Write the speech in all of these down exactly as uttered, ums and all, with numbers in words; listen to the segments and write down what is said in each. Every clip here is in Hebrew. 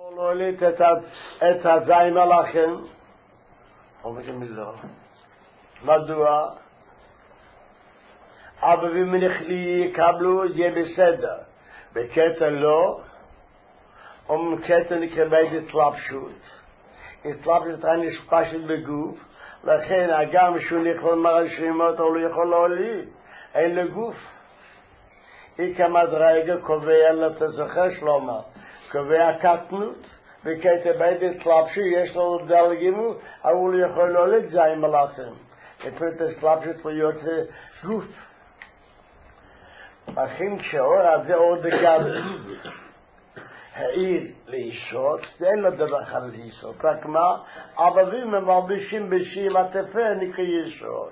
להוליד את הזין מלאכים. אומרים מזור. מדוע? אבל אם יקבלו זה בסדר. בקטע לא, אומרים קטע נקרא בית התלבשות. התלבשות היא נשפשת בגוף, לכן הגם שהוא יכול מרשימות, הוא לא יכול להוליד. אין לגוף. היא כמדרגה קובע לתזכר שלמה, קובע קטנות, בקטע בית התלבשות יש לו דלגימו, אבל הוא לא יכול להוליד זין מלאכים. לפעמים התלבשות להיות גוף. לכן כשאור הזה אור דגל העיר ליסוד, זה אין לו דבר אחר ליסוד, רק מה? אבבים מלבישים בשם התפר נקרא יסוד.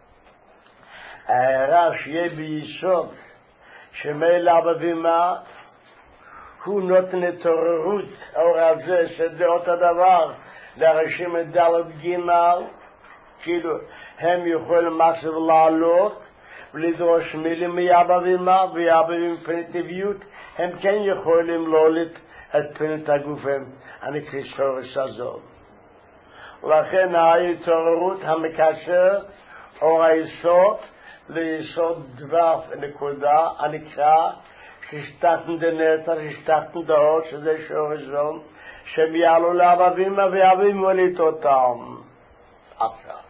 ההערה שיהיה ביסוד, שמאל אבבים מה? הוא נותן התעוררות, האור הזה שזה אותו דבר, להרשים את דלת גימל, כאילו הם יכולים מחשב לעלות, ולדרוש מילים מיאבבים מה, ויאבבים פניטיביות, הם כן יכולים להוליד את פנית הגופם, הנקרא שורש הזאת. ולכן ההתעוררות המקשר, אור היסוד, ליסוד דבף נקודה, הנקרא, ששתתן דנטר, ששתתן דעות, שזה שורש זאת, שהם יעלו לאבבים מה, ויאבבים הוליד אותם. עכשיו.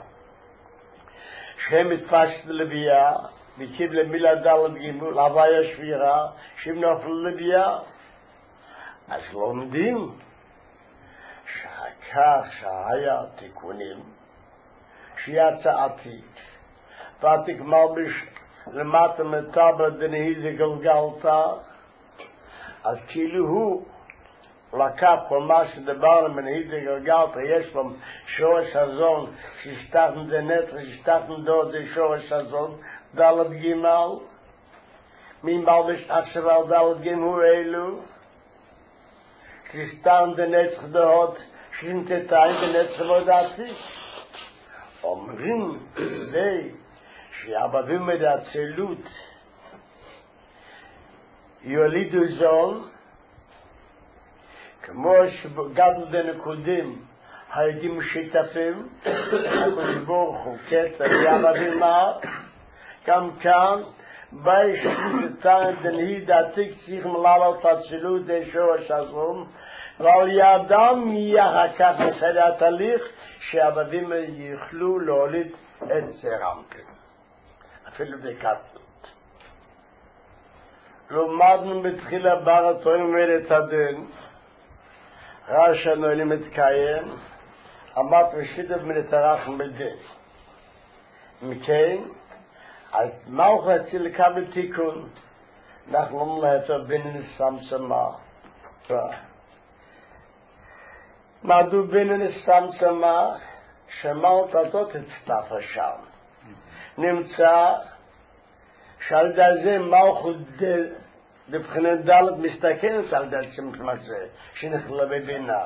שהם מתפשט לביאה, מקיב למילה דלת גימול, הוויה שבירה, שהם נופל לביאה. אז לומדים שכך שהיה תיקונים, שיצא עתיק, ועתיק מלביש למטה מטבע דנהיזה גלגלתה, אז כאילו הוא לקח כל מה שדבר מנהיזה גלגלתה, יש לו שורש הזון, ששתתן דנטר, ששתתן דוד, זה שורש הזון, דלת גימל, מי מלביש עכשיו על דלת גימל אלו, ששתתן דנטר דוד, שינתתיים דנטר ודעתי. אומרים די, שיאבבים את הצלות, יולידו זון, כמו שגדלו דנקודים, היידים שיתפים, הקודש ברוך הוא קטע, יאבבים מה, גם כאן, בי שתתן דנהי דעתיק צריך מלאלות הצלות די שורש הזון, ועל ידם יהיה אחר כך בסדר התהליך, שהאבבים יוכלו להוליד את זרעם. אפילו בקטנות. לומדנו בתחילה ברתו אומרת הדין, רש"י נועלים מתקיים, אמרת ושיתף מנתרח מדין. מכן, על מה הוא רצי לקבל תיקון? אנחנו אומרים להיתו בינן סמצמה. מדו בינן סמצמה, שמalt הזאת הצטפה שם. נמצא שעל זה מלכות לבחינת דלת מסתכלת על דלת שמכמה זה, שנכלה בבינה.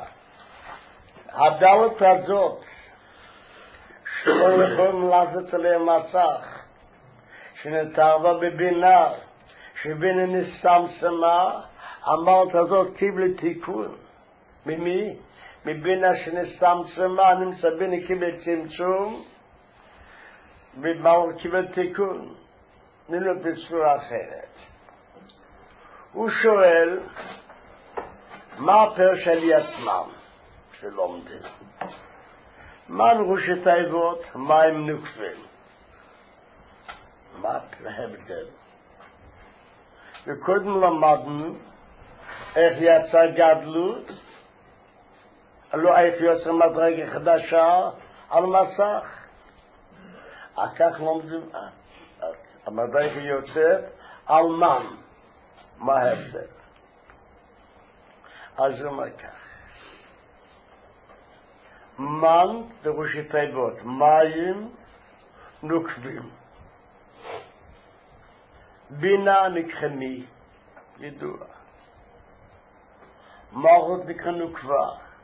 הדלת הזאת, שלא יכולים לעשות עליה מסך, שנתערבה בבינה, שבינה נסמסמה, המלכות הזאת קיבלה תיקון. ממי? מבינה שנסמסמה, נמצא בינה קיבל צמצום, ובאו קיבל תיקון, נלו בצורה אחרת. הוא שואל, מה הפרש על עצמם שלומדים? מה ראשי תיבות? מה הם נוקפים? מה ההבדל? וקודם למדנו איך יצא גדלות, לא איך יוצא מדרגה חדשה על מסך. כך לומדים, המדרגה יוצאת על מן, מה ההבדל? אז הוא אומר כך, מן בראשי תיבות, מים נוקבים, בינה נקחמי, ידוע, מלכות נקרא נוקבה,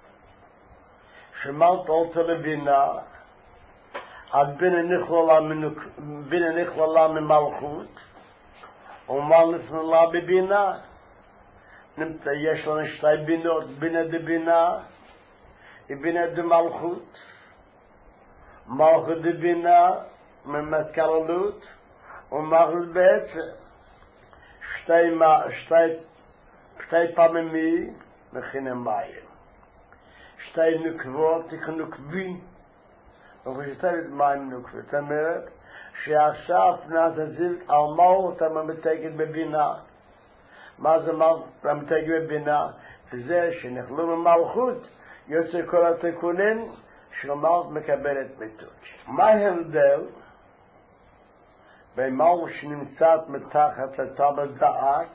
שמלת אותה לבינה, עד בינה נכללה ממלכות, ומה נכללה בבינה. nimmt der Jeschlern Stai Binot, Bina de Bina, Bina de Malchut, Malchut de Bina, Memet Kalalut, und Malchut Beetze. Stai Ma, Stai, Stai Pamemi, Mechine Mayim. Stai Nukvot, Ich Nukvin, und ich sage mit meinem Nukvot, Tameret, שעכשיו נעזזיל על מהו אתה ממתגת בבינה. מה זה ממתגת בבינה? זה שנחלו ממלכות יוצא כל התיקונים שמלכות מקבלת ביטוי. מה ההבדל בין מלכות שנמצאת מתחת לטבע דעת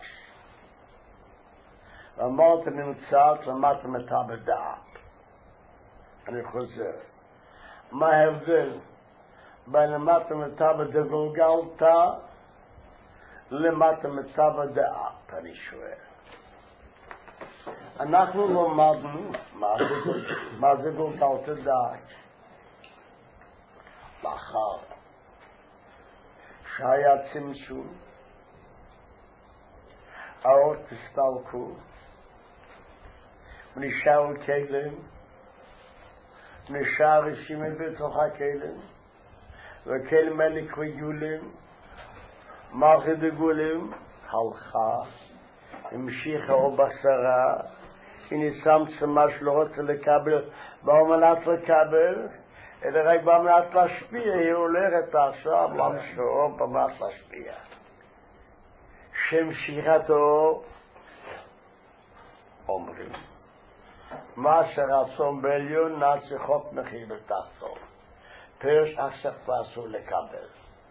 ומלכות נמצאת למטה מטבע דעת? אני חוזר. מה ההבדל בין למטה מטבע דגולגלתא למטה מטבע דעת, אני שואל. אנחנו למדנו מה זה גולגלתא דעת. לאחר שהיה צמצום, האור תסתלקו, ונשארו כלים, נשאר רשימה בתוך הכלים, וכלים האלה כרגולים, מערכת דגולים, הלכה, המשיכה או בשרה, הנה שמת מה שלא רוצה לקבל, באמנת לקבל, אלא רק באמנת להשפיע, היא הולכת עכשיו למשור באמנת להשפיע. שמשיכתו, אומרים, מה שרצון בעליון נעשה חוק מחיר בתחתון. פרש עכשיו אסור לקבל.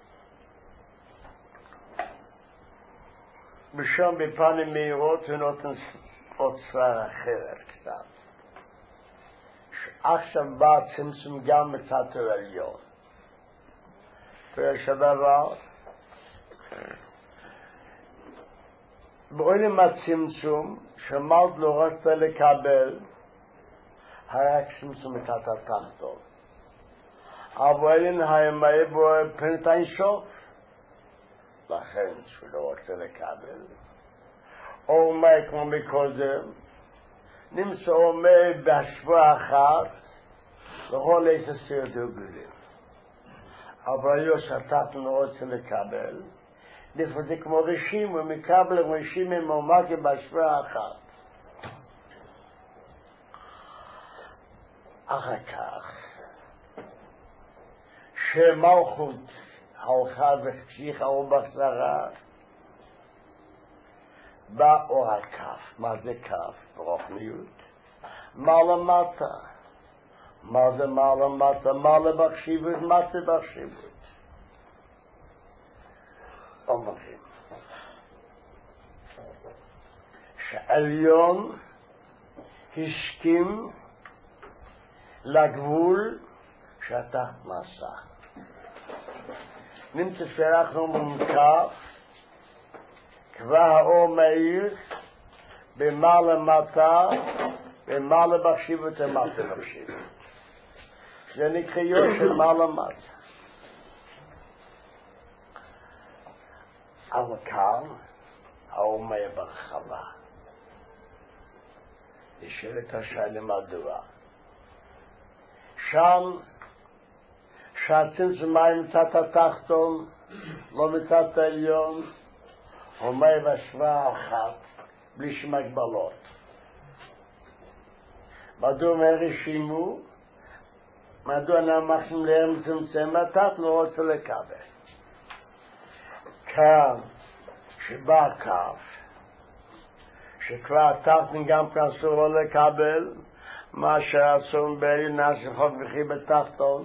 בשום בפנים מהירות ונותן אוצר אחרת קצת. עכשיו בא צמצום גם מצד העליון. פרש הדבר, בעולם הצמצום, שמלת לא רצתה לקבל, היה צמצום מצד התחתון. אבל אין הימי בו פנתיים סוף, לכן שהוא לא רוצה לקבל. אומר כמו מקודם, נמצא אומר בהשוואה אחת, לכל איזה סרט דוגלים. אבל יוש התחתון לא רוצה לקבל, לפעמים זה כמו רשים, ומקבל רשים עם אומקי בהשוואה אחת. אחר כך, שמלכות הלכה וחשיכה ובשרה, בא אור הכף. מה זה כף? ברוחניות. מה למטה? מה זה מה למטה? מה לבחשיבות? מה זה בחשיבות? אומרים שעליון הסכים לגבול שאתה מסע. נמצא שאנחנו ממקף כבר האור מאיר במה למטה, במה לבחשיבות ומטה לבחשיבות. זה נקראו של מה למטה. אבל כאן האור מאיר ברחבה. נשאלת השאלה מדוע. שם שהצמצום מים מצד התחתון, לא מצד העליון, אומר בהשוואה אחת, בלי שום הגבלות. מדוע אומר רשימו? מדוע אנחנו להם צמצם התחת לא רוצה לקבל. כאן, שבא כף, שכבר התחתון גם כאן אסור לא לקבל, מה שעשון בעליון נעשה חוק וכי בתחתון,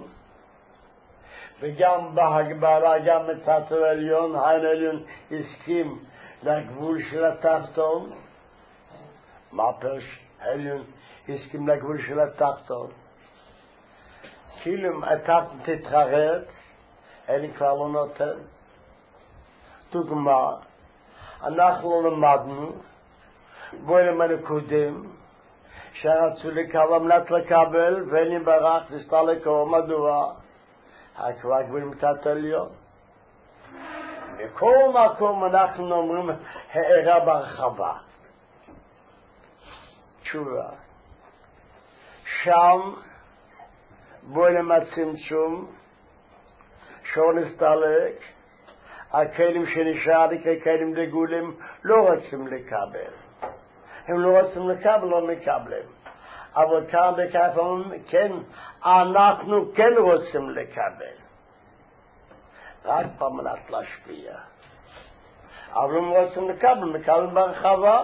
וגם בהגבלה, גם מצד העליון, העליון הסכים לגבול של התחתון. מה פרש? העליון הסכים לגבול של התחתון. כאילו התחתון תתחרט, אני כבר לא נותן. דוגמה, אנחנו למדנו, בואי למנקודים, שרצו לקבל, מנת לקבל, ואני ברח, נסתה לקרוא, מדוע? כבר גבול מצד העליון. בכל מקום אנחנו אומרים הערה ברחבה. תשובה. שם בוילם הצמצום, שור נסתלק, הכלים שנשאר ככלים דגולים לא רוצים לקבל. הם לא רוצים לקבל, לא מקבלים. אבל כאן בכפם, כן, אנחנו כן רוצים לקבל. רק במנת להשפיע. אבל הם רוצים לקבל, מקבלים ברחבה.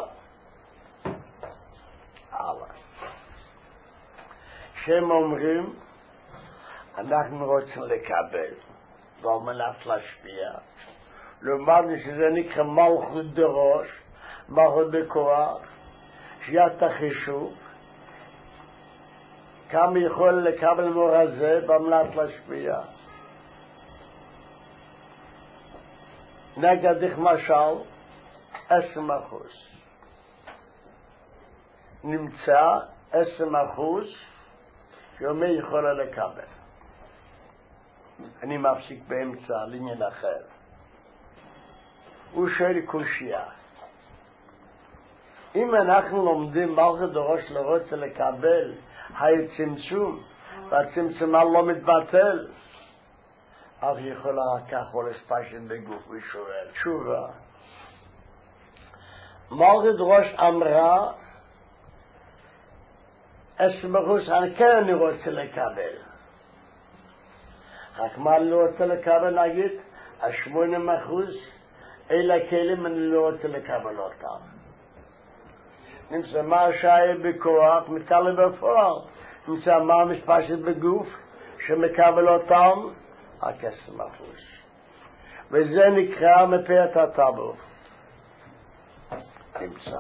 הלאה. שהם אומרים, אנחנו רוצים לקבל, במנת להשפיע. למדנו שזה נקרא מלכות דרוש, מלכות בכוח, שיית החישוב, כמה יכול לקבל מורה זה במנת להשפיע. נגדך משל, עשרים אחוז. נמצא עשרים אחוז שיומי יכולה לקבל. אני מפסיק באמצע לעניין אחר. הוא שואל קושיה. אם אנחנו לומדים מלכות דרוש לרוצה לקבל, היה צמצום, והצמצום לא מתבטל, אז יכולה לקח או לספשן בגוף ושואל. תשובה. מלכות דרוש אמרה, עשרים אחוז, אני כן אני רוצה לקבל. רק מה אני לא רוצה לקבל, נגיד, השמונים אחוז, אלה כלים אני לא רוצה לקבל אותם. נמצא מה שהיה בכוח, מתקלה בפועל. נמצא מה משפשת בגוף, שמקבל אותם, רק עשרים אחוז. וזה נקרא מפי הטאבו. נמצא.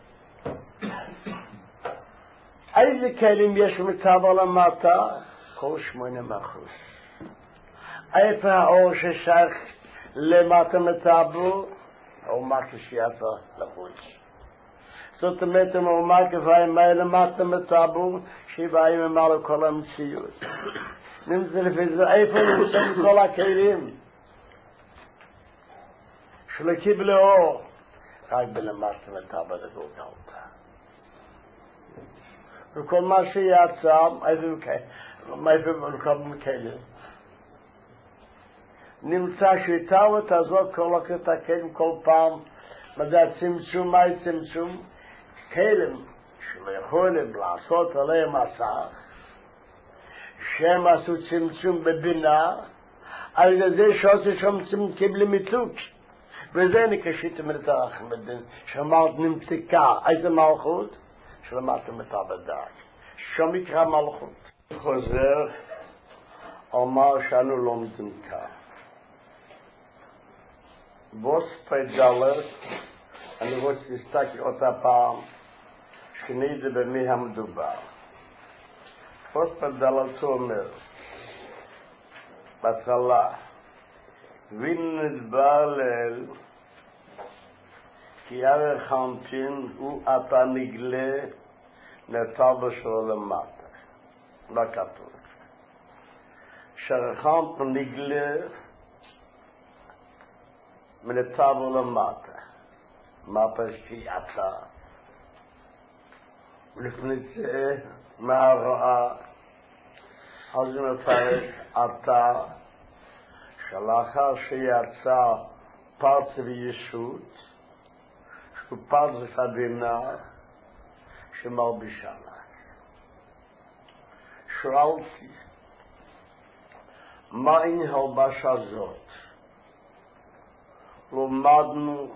איזה כלים יש מטאבו למטה? כל שמונים אחוז. איפה האור ששייך למטה מטאבו? האור מטה שיעשה לחוץ. זאת אומרת, אם הוא אומר כפיים מה למטה מטאבו, שבאים ממלא כל המציאות. נמצא לפי זה, איפה נמצאים כל הכלים? שלא קיבלו אור. רק בלמטה מטאבו זה גולגלתה. וכל מה שיצא, איפה מקבלים כלים. נמצא שיטאות הזאת, כל הכת הכלים כל פעם, מה זה הצמצום, מה הצמצום? כלים שלא יכולים לעשות עליהם מסך, שהם עשו צמצום בבינה, על זה שעושה שם צמצום קיבלי מיתוק. וזה נקשית מרתח מדין, שאמרת נמתיקה, איזה מלכות? שלמדתם את הבדק. שם יקרא מלכות. חוזר, אומר שאנו לומדים כך. בוס פיידלת, אני רוצה להסתכל אותה פעם, שנדע במי המדובר. בוס פיידלת אומר, בהתחלה, ונדבר לאל, כי ערך חמפין הוא אתה נגלה נטל שלו למטה. לא כתוב. שערך נגלה מנטל למטה. מטה שהיא אתה. ולפני זה מהרעה, אז זה מפרש אתה, שלאחר שיצא פרץ וישות, שהוא פרץ חבינה שמלבישה לה. שאלתי, מהי הלבשה זאת? למדנו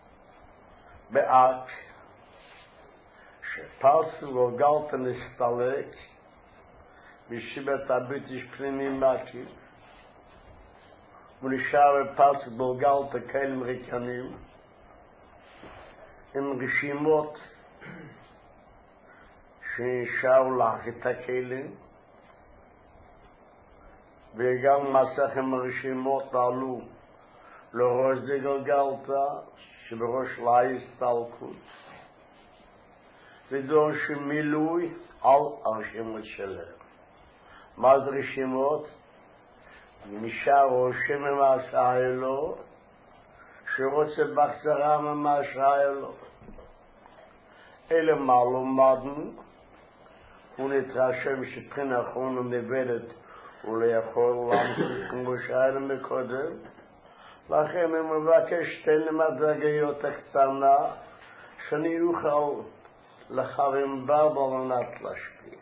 באק שפרץ וגלגלת נסתלק משיבת הביטיש פנימי מקיף ונשאר פרץ וגלגלת כלים ריקנים עם רשימות שנשארו לך את הכלים וגם מסך עם הרשימות עלו לראש דגלגלת שבראש לה הסתלקות ודורש מילוי על הרשימות שלהם. מה זה רשימות? נשאר רושם ממעשה אלו שרוצה בחזרה ממעשה אלו. אלה מעלומדן, הוא נתרשם שפחין האחרון נבדת וליכול להמשיך כמו שהיה מקודם, לכן אני מבקש שתי למדרגיות הקטנה שאני אוכל לחרים בה במנת להשפיע.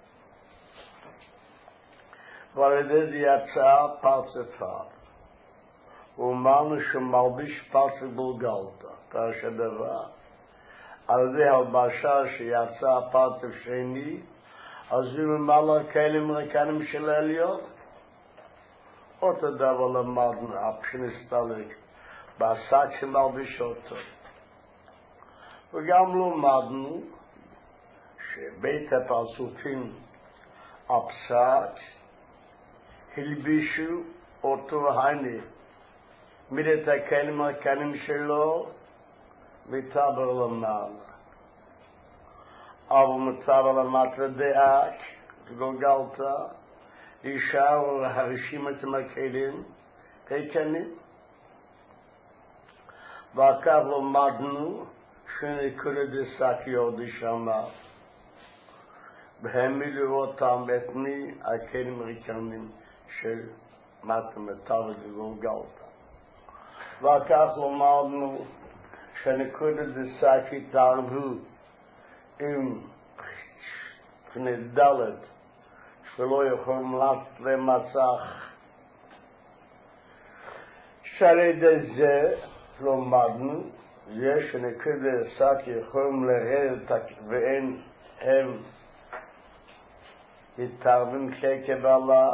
ועל ידי זה יצא פרצפה. ואמרנו שמלביש פרצף בולגלתא, פרש הדבר. על ידי הלבשה שיצא פרצף שני, אז הוא ממלא כלים ריקנים של העליון. אותו דבר למדנו, הפשנסטליק, בעסק שמלביש אותו. וגם למדנו שבית הפרצופים הפסק הלבישו אותו הייני מידת הכלים הריקנים שלו מתבר למעלה. אבל מתבר למטה דאק, גולגלתא, ישאר הרשימת הכלים ריקנים. וכך למדנו שנקרא דסק יורדי שמה. והם מילאו אותם את מי הכלים ריקנים של מטה מתבר וגולגלתא. וכך למדנו שנקודת דסק התערבו עם פני דלת שלא יכולים לעשות למצח. שעל ידי זה למדנו זה שנקודת דסק יכולים לרדת ואין הם התערבים כקבלה.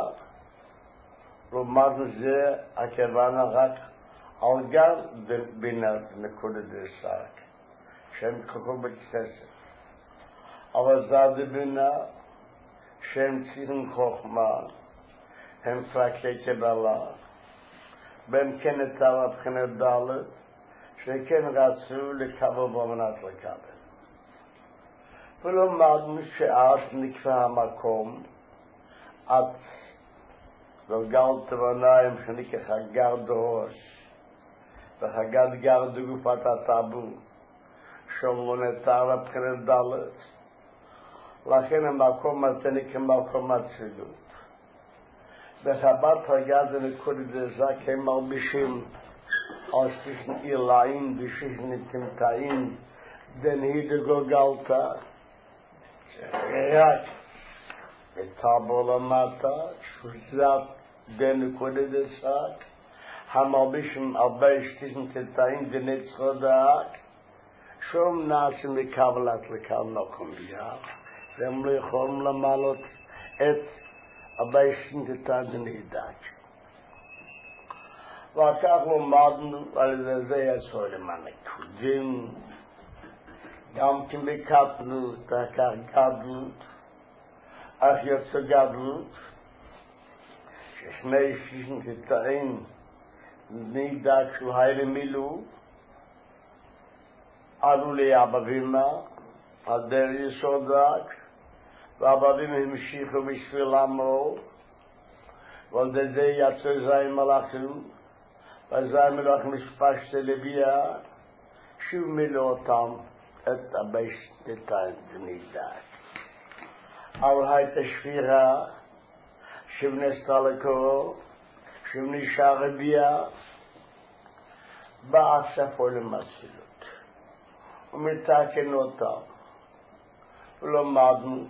למדנו זה הכוונה רק על גר בינה נקודת דסק שהם ככל בכסף. אבל זה דבינה שהם צריכים חוכמה, הם פרקי קבלה, והם כן נתן לבחינת דלת, שכן רצו לקבל במנת לקבל. ולמדנו שאז נקרא המקום, עד גלגלת בניים שנקרא חגר דרוש, וחגת גר דגופת הטאבו, שלא נתן לבחינת דלת, לכן המקום הזה נקרא מקום הצילות. בחב"ד חג"ד ונקודת דסק הם מלבישים על שטיחן אילאים ושיחן תמתאים דנהיד גולגלתא רק וטאבו למטה שוזת דנקודת דסק המלבישים הרבה שטיחן תמתאים דנצחו דאק שום נעשים לקבלת לקל נוקם ביחד והם לא יכולים למלות את הביישן תתן נהידק. וכך למדנו על זה יצאו למען הקודים, גם כן בקטנות, וכך גדלות, אך יוצא גדלות, ששני שישן תתן נהידק שהוא היילי מילו, עלו לי אבבימה, על דר יסודק, והאבבים המשיכו בשביל עמו, ועל זה יצא זי מלאכים, וזי מלאכים משפשת לביאה, שוב מילאו אותם את הבשתתן דנידק. אבל הייתה שפירה, שוב נסתה לקרוא, שוב נשאר רבייה, באספו למסילות, ומתקן אותם. ולמדנו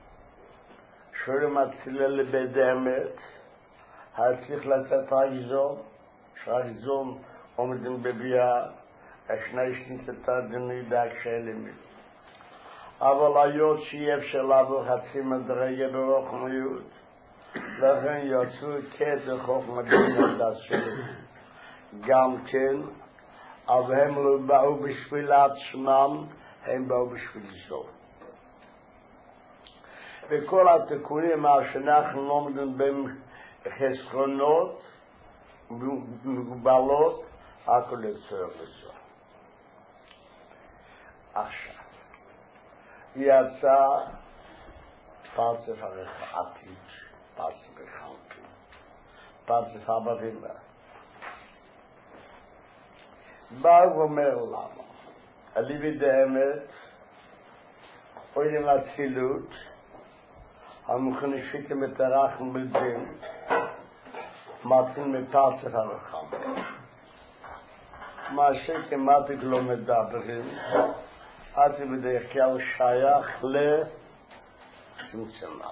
שלמצילה לבית האמת צריך לצאת רגיזון, שרגיזון עומדים בביאה, השני שנתתה דנידק שאלמי. אבל היות שאי אפשר לעבור חצי מדרגה ברוחניות, לכן יצאו כתר חוכמה דנידק שלהם. גם כן, אבל הם לא באו בשביל עצמם, הם באו בשביל זאת. וכל התיקונים שאנחנו לומדים בחסכונות, מגבלות, הכל יוצר לזה. עכשיו, יצא פרצף עתיד, פרצף החלטי, פרצף הברימה. בא ואומר למה, אליבי דאמת, Heute im Azilut haben wir eine Schicke mit der Rachen mit dem Martin mit Tatsache angekommen. Masche ke Matik lo medabrin, ati b'derech kol shayach le צמצמה.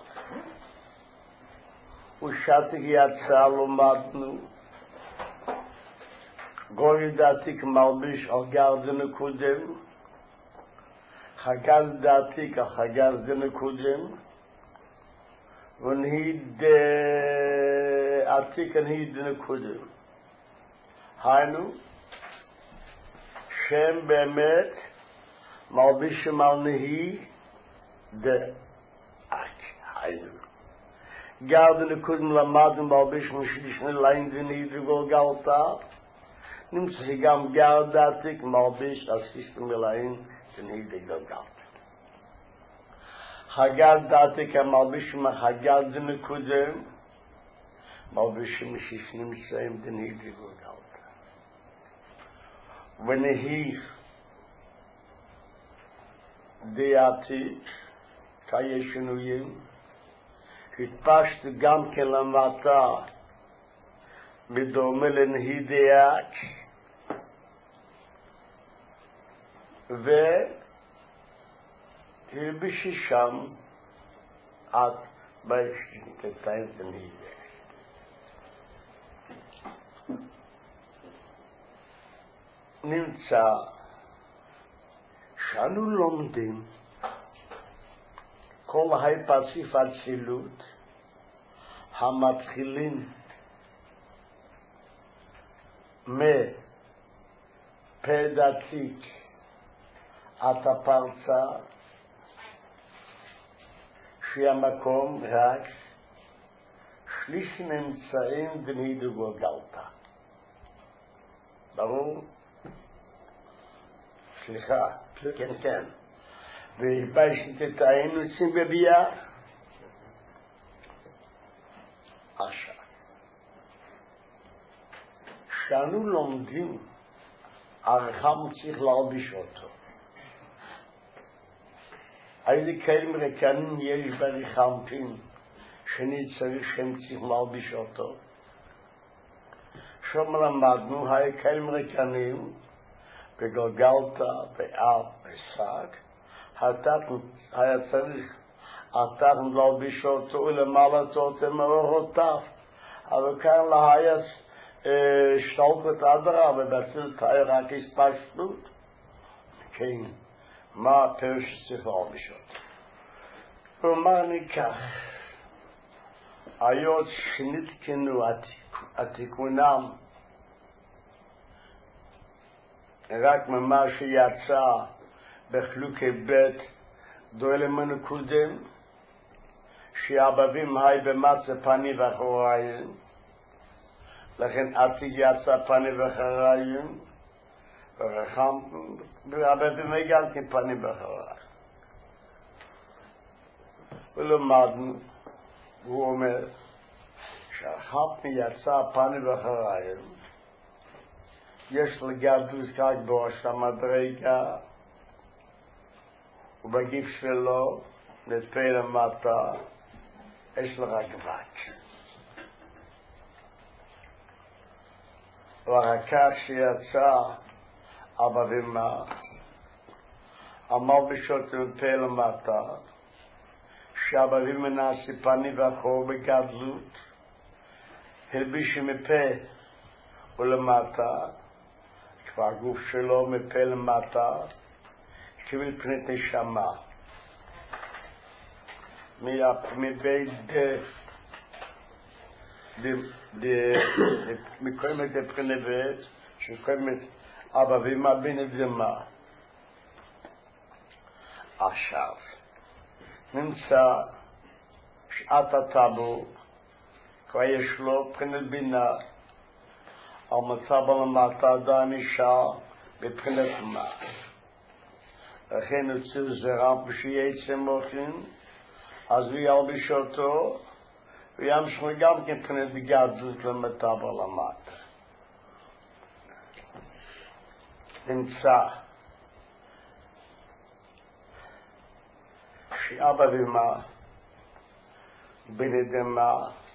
ושתיק יצא לומדנו, גוי דעתיק מלביש על גרדה נקודם, חגז דעתיק על חגז דנקודם, ונהיד עתיק הנהיד דנקודם. היינו, שם באמת מלבישים על נהי דעתיק. Garden couldn't lamad and balbish mushishne line the need to go galta. Nim sigam gardatik malbish assist me line the need to go galta. Hagad datik malbish ma hagad the kudem malbish mushishne same the need to go galta. When he deati kayeshnuyim התפשט גם כן למטה בדומה לנהידיאק והלבישי שם עד בהשתתיים לנהידיאק. נמצא שאנו לומדים כל ההיפציף הצילות המתחילים מפדתיק עד הפרצה שהמקום רק שליש נמצאים דנידוגו גלתה. ברור? סליחה, כן כן. והלבשת את האנוסים בביאה עכשיו שאנו לומדים הרחם צריך להלביש אותו. איזה כלים רקנים יש ברחמתים שאני צריך שהם צריך להלביש אותו? שם למדנו היו כלים רקנים בגלגלתא באב בשק היה צריך עתק להלביש אותו ולמלא אותו מאורותיו, אבל כאן לא היה שתלקות אדרה ובצל תאי רק הספשטות. כן, מה הפירוש שצריך להלביש אותו? ומה ניקח? היות שנתקנו התיקונם רק ממה שיצא בחלוקי בית דואל מנקודם שהבבים היי במצה פני וחוריים לכן עתיק יצא פני וחוריים ורחם והבבים הגלתי פני וחוריים ולמדנו הוא אומר שהחפני יצא פני וחוריים יש לגדוס כך בראש המדרגה ובגיף שלו נתפה למטה יש לך גבק ואחר כך שיצא אבא ומה המלביש אותו נתפה למטה שאבא ומה נעשי פני ואחור בגדלות הלביש מפה ולמטה כבר הגוף שלו מפה למטה קיבל פנית נשמה מבית מקוימת פנית בית שקוימת אבא ואמא בן דמה. עכשיו נמצא שעת הטאבו כבר יש לו פנית בינה על מצב למטה עדיין נשאר בפנית מה לכן נוצר זרם שיצא מוכן אז הוא ילביש אותו וימשיך גם כן פנית גדלות למטה ולמטה. נמצא אבא ואמא, בני דמה,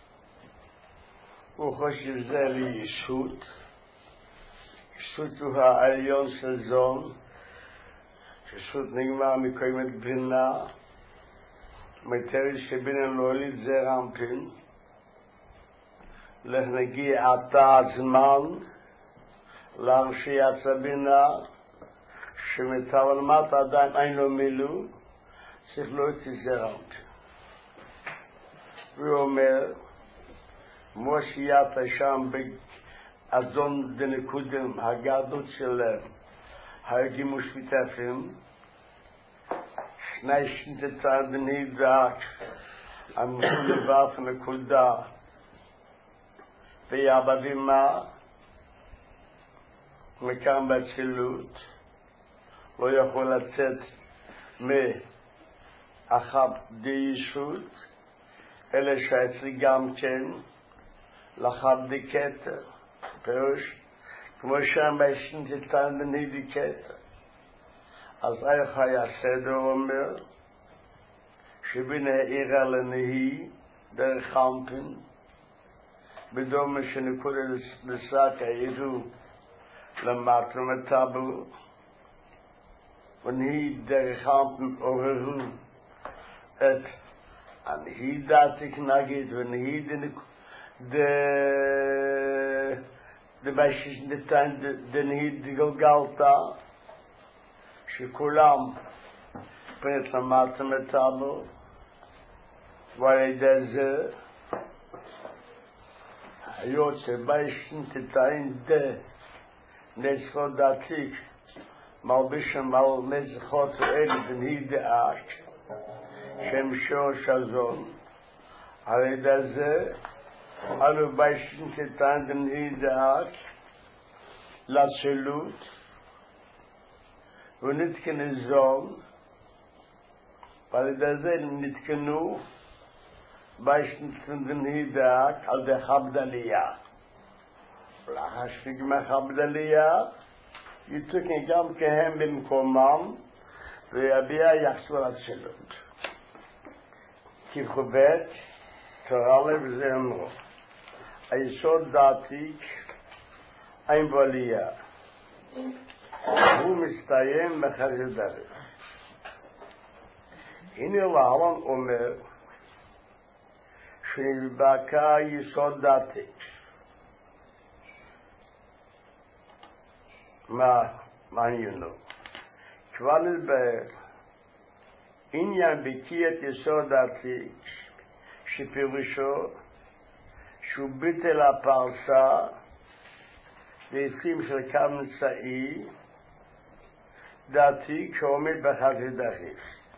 הוא חושב זה לישות, ישות הוא העליון של זון, ישות נגמר מקיימת בינה, מתארי שבינה לא הוליד זה רמפין, לך נגיע עתה הזמן, להרשיע צבינה, שמתאולמת עדיין אין לו מילוא, צריך לא תזרמת. הוא אומר, מושיית שם באדון דנקודם, הגדות שלהם, הגימו שפיטפים, שני שנתתן בנידק, עמכו לבף נקודה, ויאבדימה, מכאן בצילות, לא יכול לצאת מאחת דישות, אלא שאצלי גם כן, לאחת דיקטר, פירוש, כמו שם בשנתתן בני דיקטר. אז איך היה סדר אומר, שבין העירה לנהי, דרך חמפין, בדומה שנקודה לסק העירו, למטה מטאבו, ונהי דרך חמפין עוררו את הנהי דעתיק נגיד, ונהי דבשיש נתן דנהי דגלגלתה, שכולם פנית למטה מטאבו, ועל ידי זה, היות שבשיש נתן דה, נזכות דעתיק, מלבישם על נזכות אלה דנהי דעת, שם שור שזון, על ידי זה, אלו ביישן קטן דנהי דעת, לצלות, ונתקן זון, ועל ידי זה נתקנו, ביישן קטן דנהי דעת, על דה חבדליה. לאחר שפגמה חבדליה, יתוקן גם כהם במקומם, ויביע יחסו לצלות. כבחובט, תורה לב זה אמרו. היסוד דעתיק, אין בוליה. הוא מסתיים בחזדרת. הנה להלן אומר, שנדבקה יסוד דעתיק. מה מעניינו? כבר נדבר, עניין בקיאת יסוד דעתיק, שפירושו שהוא ביטל הפרסה לעתים של קו מצאי דעתיק שעומד בחזדרת.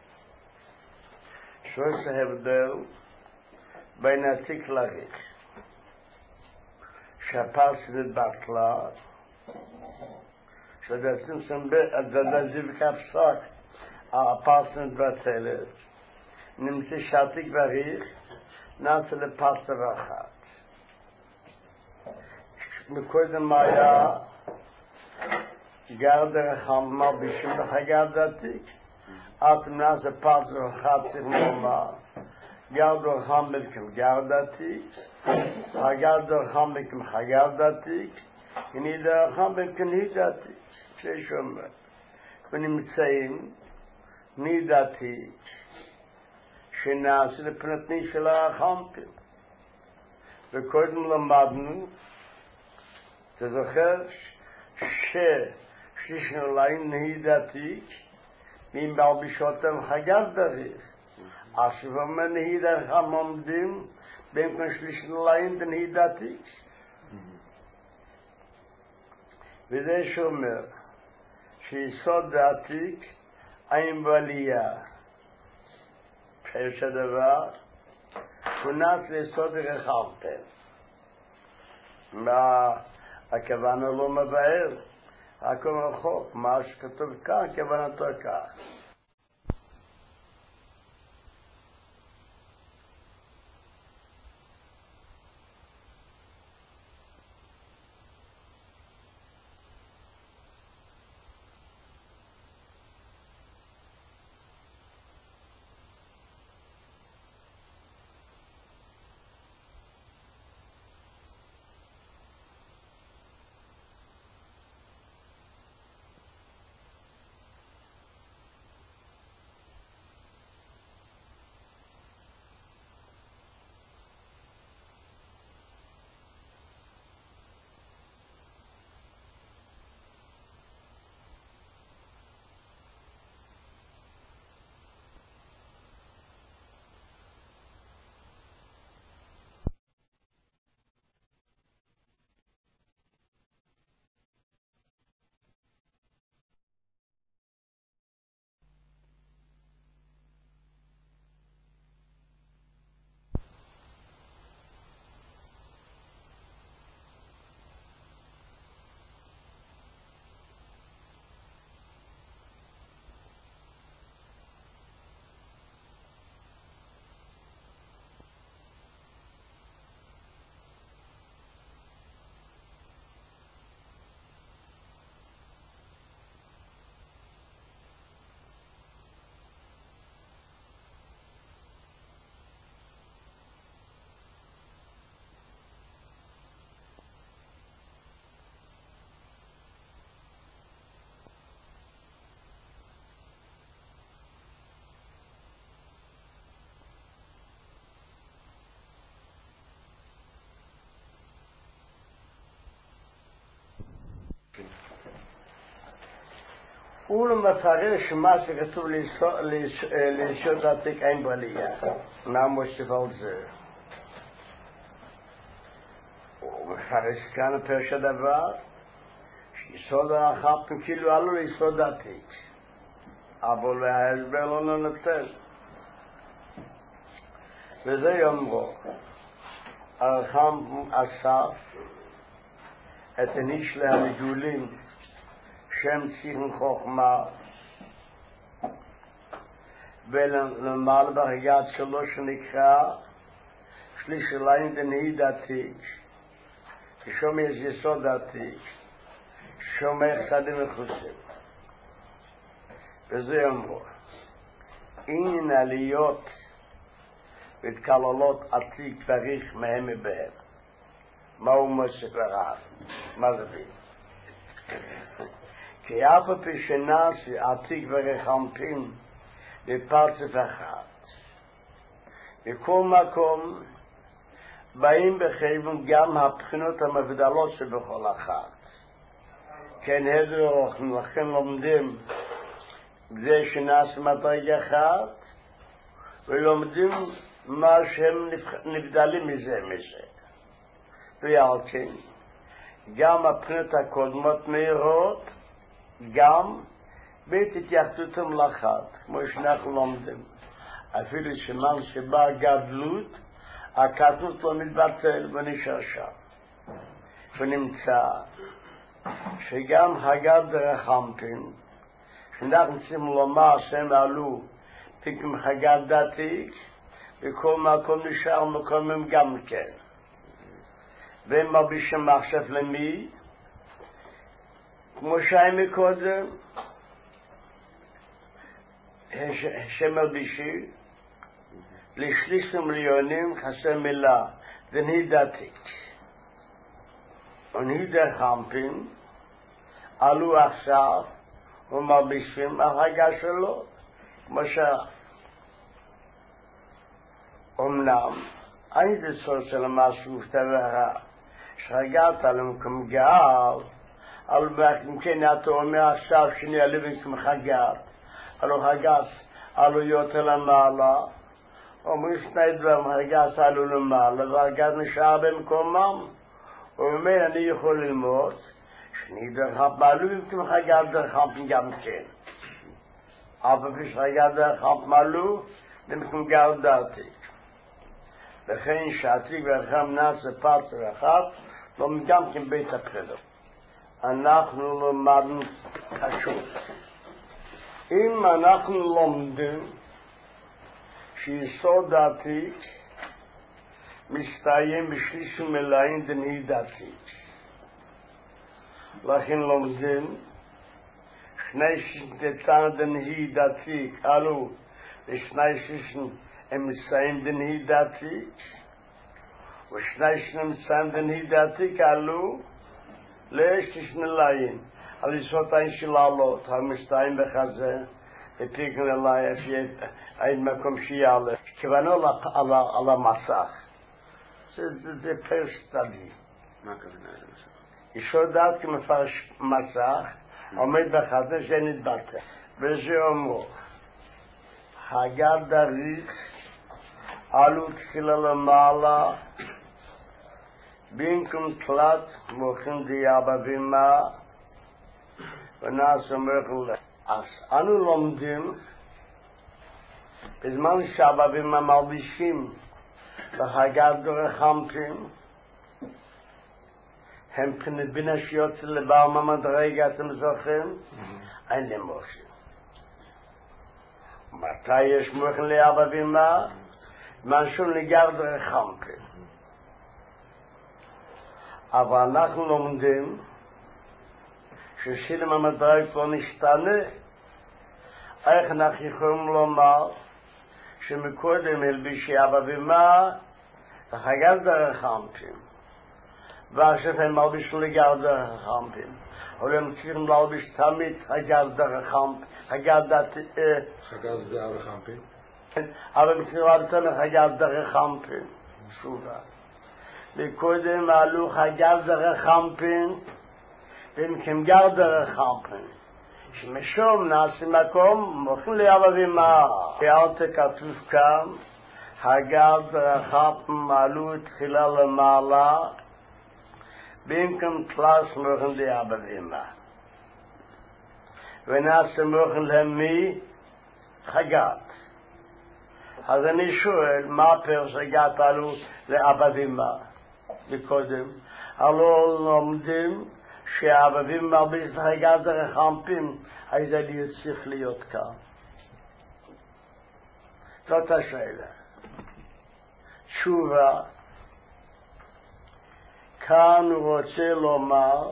שעושה הבדל בין עתיק לריק. שהפרסה נתבטלה, שדעתים סמבר, הדזיב כפסק, הפרסה נתבטלת, נמצא שעתיק וריק, נעשה לפרסה ואחת. מקודם היה גר דרך המלבישים לחגר דעתיק, אתם נעשה פרסה ואחת צריך לומר, גר דרך המלכים גר דעתיק, חגר דרך המלכים חגר דעתיק, הנה דרך המלכים היא דעתיק, כששומע. ונמצאים ני דעתיק, שנעשה לפנתני של החמפים. וקודם למדנו, אתה זוכר ששלישנו להם נהי דעתיק, מן מלבישותם חגר דרך. עכשיו אומר נהי דרך המעמדים, בין כאן שלישנו להם נהי דעתיק. וזה שאומר, שיסוד דעתיק, אין בעלייה. פירוש הדבר, הוא נעץ ליסוד דרך חמפין. מה הכוונה לא מבאר? רק אומר חוק, מה שכתוב כאן, כוונתו כך. הוא לא מפרש מה שכתוב ליסוד עתיק אין בלייה. מה מוסיף על זה? הוא מפרש כאן פרש הדבר, שיסוד החפים כאילו עלו ליסוד עתיק. אבל ההסבר לא נותן. וזה יאמרו, הרחם אסף את הנשלה המגולים שם צירן חוכמה ולמעלה בהגעת שלו שנקרא שליש ליין דנהיד עתיק ששום יש יסוד עתיק שום חדים וחוסים וזה אמרו אין עליות והתקללות עתיק פריך מהם מבהם מהו מוסף הרב? מה זה בין? כי אף הפי שנעשי עתיק ורחמפים בפרצף אחד בכל מקום באים בחייבון גם הבחינות המבדלות שבכל אחת כן הדר אנחנו לכן לומדים זה שנעשי מדרג אחד ולומדים מה שהם נבדלים מזה מזה ועל כן גם הבחינות הקודמות מהירות גם בית התייחסותם לאחת כמו שאנחנו לומדים אפילו שמן שבא גדלות הקטנות לא מתבטל ונשאר שם ונמצא שגם הגד דרחמפין שאנחנו צריכים לומר שהם עלו פיקם הגד דתיק וכל מקום נשאר מקומם גם כן והם מרבישים מחשב למי כמו שהיה מקודם שמרבישים לשליש מיליונים חסר מילה דנהיד עתיק ונהיד החמפין עלו עכשיו ומרבישים החגה שלו כמו שהיה אמנם אין זה סוד של משהו ותברה שרגעת למקום גאל אבל אם כן אתה אומר עכשיו שני הלבים כמחגת עלו הגס עלו יותר למעלה אומרים שני דברים הגס עלו למעלה והגס נשאר במקומם ואומר אני יכול ללמוד שני דרך מעלו כמחגת דרך גם כן אבל כשרגעת דרך מעלו במקום גאל דעתי וכן שעתיק ורחם נעשה פרצר אחת לא גם כן בית הפחדות אנחנו לומדים פשוט אם אנחנו לומדים שיסוד עתיק מסתיים בשליש מלאים דנהיד עתיק לכן לומדים שני שיטתן דנהיד עתיק עלו ושני שישים הם מסיים דנהיד עתיק ושני שנים מסיים דנהיד עתיק עלו לשליש מלאים על יסוד אין של העלות המסתיים בחזה ופיקן אליי אין מקום שיעלה כוונו על המסך זה פרש צדי מה הכוונה על המסך? יסוד דעת כמפרש מסך עומד בחזה שנתבטא וזה אומר הגד דריך עלו תחילה למעלה בינקום תלת מוכן דיאבה ומה ונעשה מרחל אז אנו לומדים בזמן שאבא ומה מלבישים בהגד דרחמפים הם פני בינה שיוצא לבעל ממדרגה אתם זוכרים? אין להם מושם מתי יש מוכן לאבא ומה? משהו לגר דרחמפים אבל אנחנו לומדים ששילם המדרג לא נשתנה איך אנחנו יכולים לומר שמקודם הלבישי אבא ומה וחגל דרחמפים ועכשיו הם מלבישו לגר דרחמפים אבל הם צריכים להלביש תמיד הגל דרחמפים הגל דרחמפים אבל הם צריכים להלביש תמיד הגל דרחמפים שובה מקודם עלו הגל דרחמפים והם כמגר דרחמפים שמשום נעשה מקום מוכן ליאבבים מה שאלת כתוב כאן הגל דרחתם עלו תחילה למעלה במקום תלס מוכן ליאבבים מה ונעשה מוכן למי חגת. אז אני שואל מה פרש הגת עלו לאבבים מה מקודם הלא לומדים שהאבבים מרביץ לחגת דרחמפים אז אני צריך להיות כאן. זאת השאלה. תשובה, כאן הוא רוצה לומר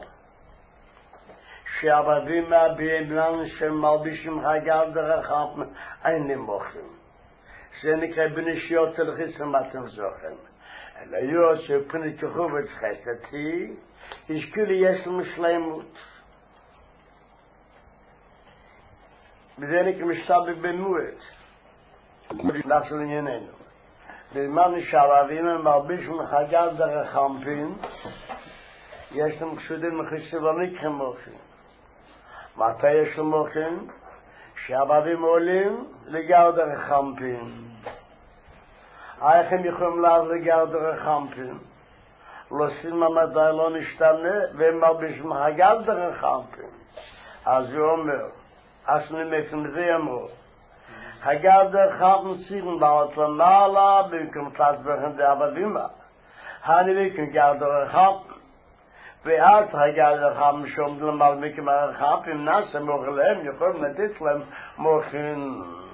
שהאבבים בעניין שמלבישים חגת דרחמפים אין נמוכים. זה נקרא בנשיות תלחיסם אתם זוכם. אלא יוצא פני כחובת חסדתי יש כאילו יש לנו שלמות. וזה נקרא משתבק במועד. נעשה לענייננו. בזמן שהאבבים הם מרבישים חגת דרחמפים יש להם קשודים מחשבוני כמוכם. מתי יש למוכם? שהאבבים עולים לגר דרחמפים. איך הם יכולים לעזור לגר דרחמפים? לא סימה מדי לא נשתנה והם מרבישים חגת דרחמפים. אז הוא אומר, אסני מפנזה אמרו, חגת דרחמפים צירים בעלות למעלה במקום תלת ברכם דאבבים בה. הנביקם גר דרחמפים. ואז חגת דרחמפים שעומד למעלה במקום דרחמפים נעשה מוכן להם, יכולים לתת להם מוכן.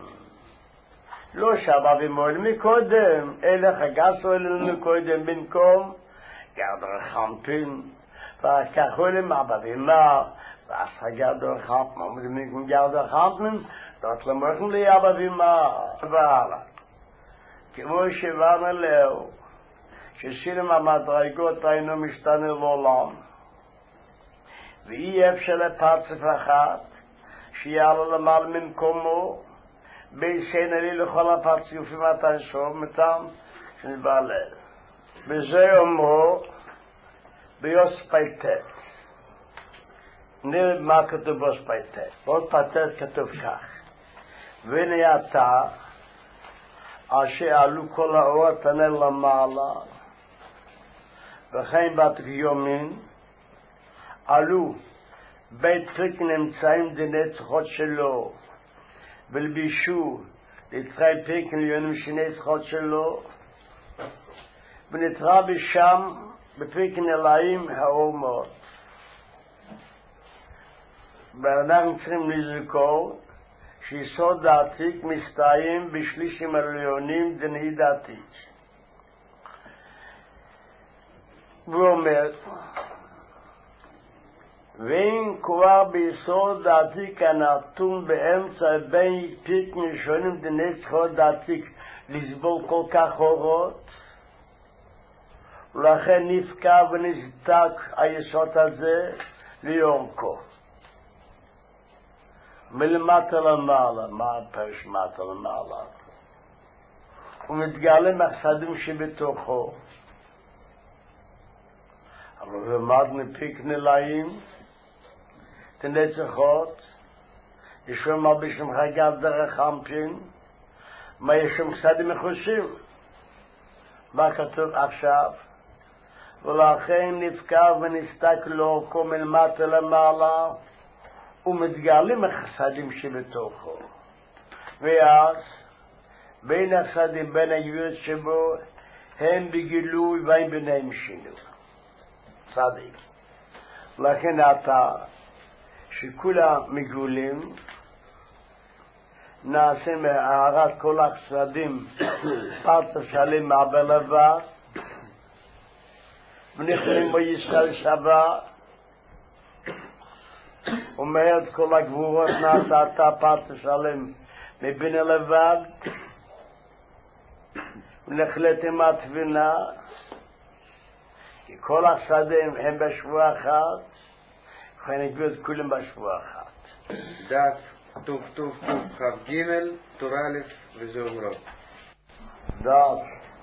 לא שהאבבים עולים מקודם, אלא חגת עולים מקודם במקום גר דרחמפים, ואחר כך עולים אבבים מה, ואז חגת דרחמפים, עומדים במקום גר דרחמפים, זאת למוכן לי אבבים מה, והלאה. כמו שבאנו לו, שסילם המדרגות היינו משתנה לעולם, ואי אפשר לפרצף אחת, שיעלה למעלה ממקומו, בישן אלי לכל הפרצופים התנשוב מתם שנתבעלל. וזה אומרו ביוספייטט. נראה מה כתוב ביוספייטט. ביוספייטט כתוב כך. והנה אתה אשר עלו כל האור תנא למעלה וכן בתקיומין עלו בית פריק נמצאים דיני צריכות שלו ולבישו לתחי פריק ליונים שני צריכות שלו ונתרא בשם בפריק נלאים האומות. ואנחנו צריכים לזכור שיסוד דעתיק מסתיים בשלישים עליונים דני דעתיק. והוא אומר, ואין כבר ביסוד דעתיק הנתון באמצע בין פיק נשונים דני צריכות דעתיק לסבול כל כך אורות, ולכן נפקע ונסתק היסוד הזה ליורקו. מלמטה למעלה, מה הפרש מטה למעלה? הוא מתגלה מחסדים שבתוכו. אבל למד מפיק נלאים, תנצחות, ישום מלבישים חגת דרחמפים, מה ישום מחסדים מחושים? מה כתוב עכשיו? ולכן נפקע ונסתק לאורכו מלמטה למעלה, ומתגלים החסדים שבתוכו. ואז בין החסדים בין הגבולות שבו הם בגילוי והם ביניהם שינו. צדיק. לכן אתה שכולם מגולים נעשה מהערת כל החסדים פרצה שלם מעבר לבד ונכנסים בו ישראל שווה ומהר כל הגבורות נעשה אתה פרצה שלם מבין לבד ונחלטים התבינה כי כל החסדים הם בשבוע אחת וכן הגבורת כולם בשבוע אחת. דף טוב טוב טוב חב גימל תורה א' וזה אומרות דף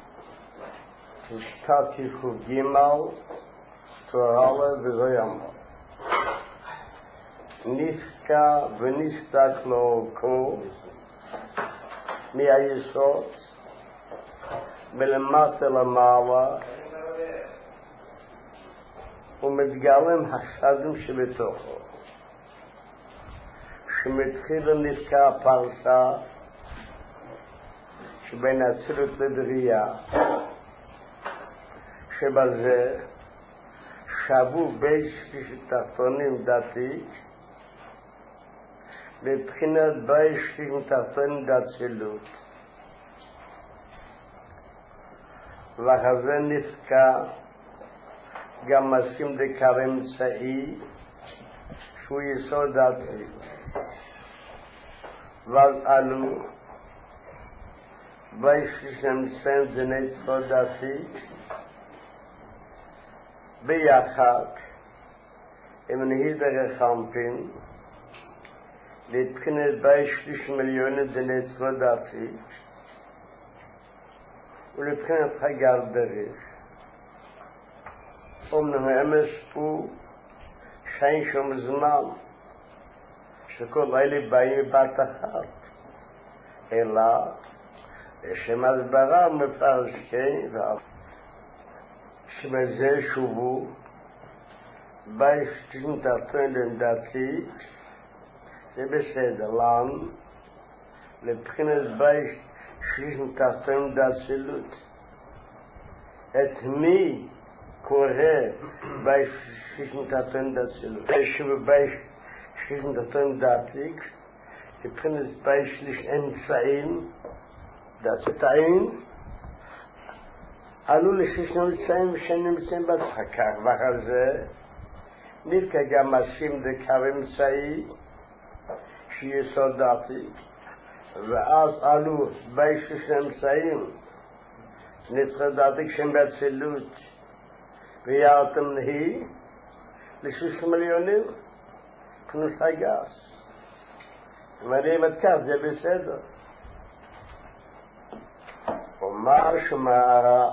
תשתתי חוב גימל תורה א' וזה אומרות ניס ניסקה ונסתק לו כה מהיסוד מלמטה למעלה ומתגלם החסדים שבתוכו שמתחילה ניסקה הפרסה שבין אצילות לבריאה שבזה שבו בייס תחתונים דתי מבחינת בייס תחתונים דצילות ואחרי נפקע גם מסכים דקו אמצעי שהוא יסוד דתי ואז עלו בייס שנמצאים דני יסוד דתי ביחד עם נהידר החמפין לבחינת בי שליש מיליון דני צרודתי ולבחינת חגר דרך אומנם אמס הוא שאין שום זמן שכל אלה באים בבת אחת אלא לשם הסברה מפרשי ואף שבזה שובו ביישתים תחתונים דתי זה בסדר, למה? לבחינת ביישתים תחתונים דצילות את מי קורא ביישתים תחתונים דצילות? שבביישתים תחתונים דתי לבחינת ביישתים אמצעים דתיים עלו לשישנו לצעים שנמצאים בצחקה ואחר זה נפקע גם מסכים דקו אמצעי שיסוד דתי ואז עלו ביישש אמצעים נצחד דתי כשהם באצילות ויערתם נהי לשיש מיליונים כנוס הגס ומראים את כך זה בסדר אומר שמערה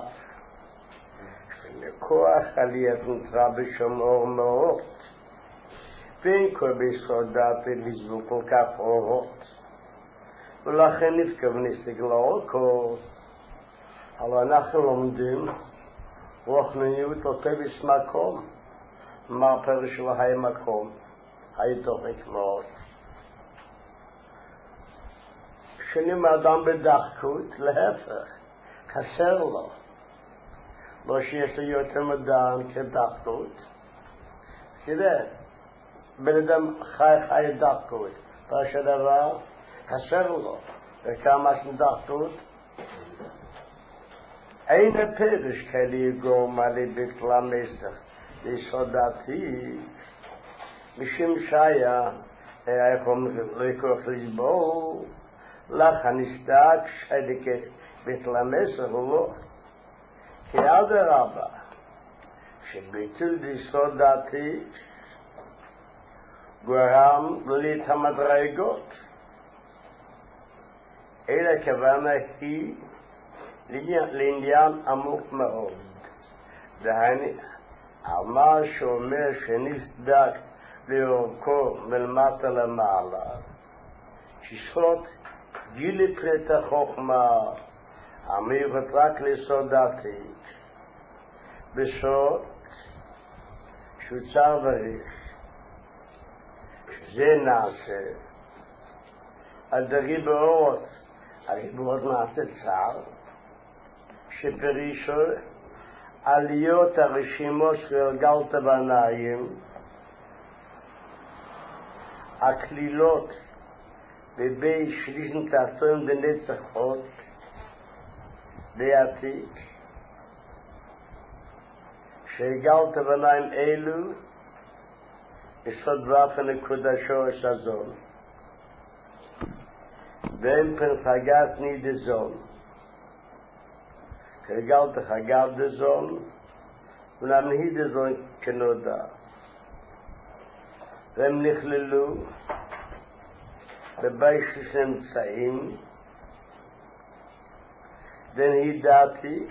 כוח עליית נטרה בשום אור מאורות ואין כל ביסוד דתי לסבור כל כך אורות ולכן נפקע ונסתגל אורכו אבל אנחנו לומדים רוחניות לא תביס מקום מה הפרש של היי מקום היי דוחק מאוד שנים האדם בדחקות להפך חסר לו לא שיש לי יותר מדען כדחקות תראה בן אדם חי חי דחקות פרש הדבר חסר לו וכמה שדחקות אין הפרש כאלה יגרום עלי בכלל מסך ליסודתי משום שהיה יכול לקרוא לסבור לך הנסתק שדקת בכלל מסך הוא לא כי עד הרבה שביטול ליסודתי גורם בלית המדרגות אלא כוונה היא לעניין עמוק מאוד דהיינו על מה שאומר שנסדק לאורכו מלמטה למעלה שסוד גילי פלט החוכמה המיוחד רק לסודתי בסוד שהוא צר וריך שזה נעשה על דרי באורות הריבועות נעשה צר שפרישו עליות הרשימות שהרגלת בעיניים הכלילות בבי שלישן תחתון בנצחות בעתיק שהרגלת בעיניים אלו יסוד ואפן הקודשו השזון והם פן חגת נידזון כרגלת חגת דזון ונמהי דזון כנודע והם נכללו בביישש אמצעים דנהידעתי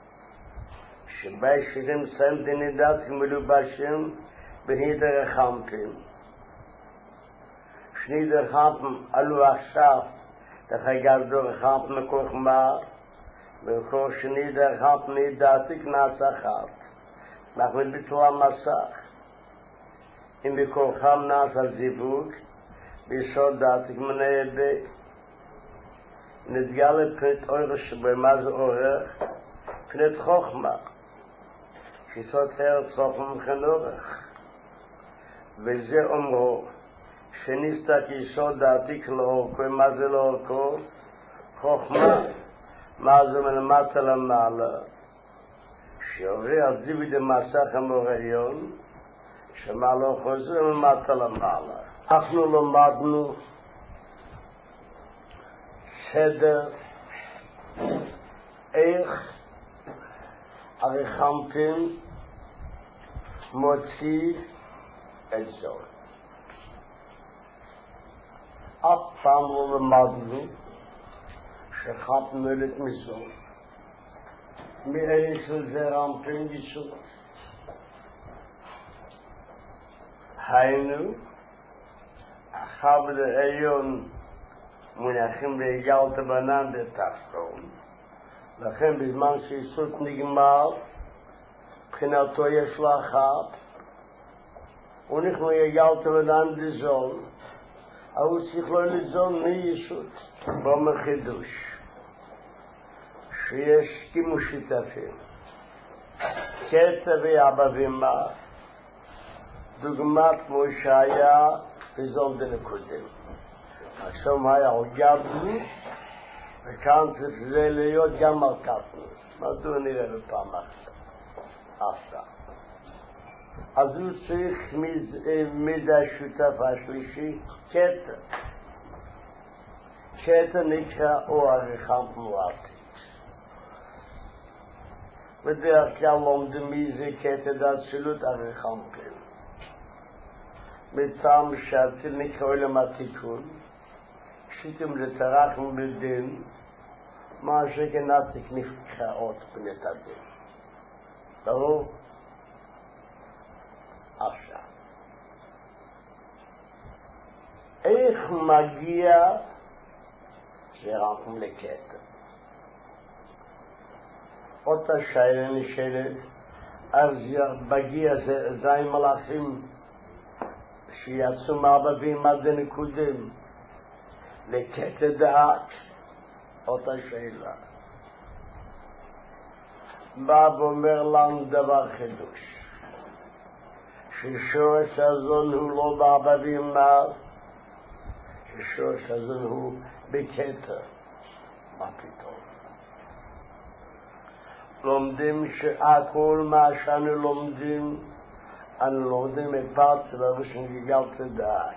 שביישש אמצעים דנהידעתי מלובשים בנהידר החמפים שנידר חמפן עלו עכשיו, דחגלדור חמפן לקוח מה, וכור שנידר חמפן נדעתיק נעצחת, נחמד ביטול המסך. אם בכוחם נעשה זיווג, ביסוד דעתיק מנהי בי, נתגלה פנית אורך שבו מה זה אורך, פנית חוכמה, שיסוד הרץ חוכמה מכן אורך. וזה אומרו, שניסתק יסוד דעתיק לאורכו, מה זה לאורכו? חוכמה, מה זה מלמטה למעלה, שעורי על דיבי דמסך המוריון, שמעלה חוזר מלמטה למעלה. אנחנו למדנו סדר איך הרחמפין מוציא את זאת. אף פעם לא למדנו שחמפין נולד מזאת. מאלה של זה רמפין גיסות. היינו, אחר בדעיון מונחים בהגלת בנן בתחתון. לכן בזמן שיסות נגמר, מבחינתו יש לה אחת, ונכנו הגלת בנן בזון, אבל צריך לו לזון מיסות, בו חידוש, שיש כמו שיתפים. קטע ואבא דוגמת כמו שהיה בזון דנקודם. עכשיו היה גדלו, וכאן צריך זה להיות גם על קטנוס. מדוע נראה בפעם אחת. אז הוא צריך מי זה השותף השלישי? קטע. קטע נקרא או הרחמפן מועטית. בדרך כלל לומדים מי זה קטע דאצילות הרחמפן. מטעם שעתיל נקרא עולם התיקון, שיתם לתרחם בדין, מה שכנתיק נפקעות בנת הדין. ברור? עכשיו. איך מגיע שרחם לקטע? אותה שאלה נשאלת, אז בגיע זי מלאכים שיצאו מערבבים עד הנקודים לקטע דעת, אותה שאלה. בא ואומר לנו דבר חידוש, ששורש הזון הוא לא בערבבים מעל, ששורש הזון הוא בקטע. מה פתאום? לומדים שהכל מה שאנו לומדים, אנו לומדים את פרצה בראשון גגלת דעת.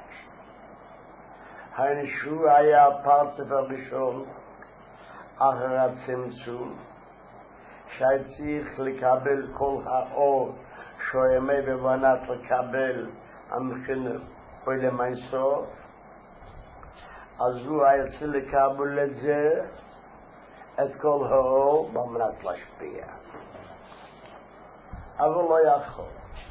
הישוע היה הפרצה בראשון אחר הצמצום, שצריך לקבל כל האור שימי בבנת לקבל המכין עולם אינסוף, אז הוא היה צריך לקבל את זה, את כל האור במנת להשפיע. אבל לא יכול.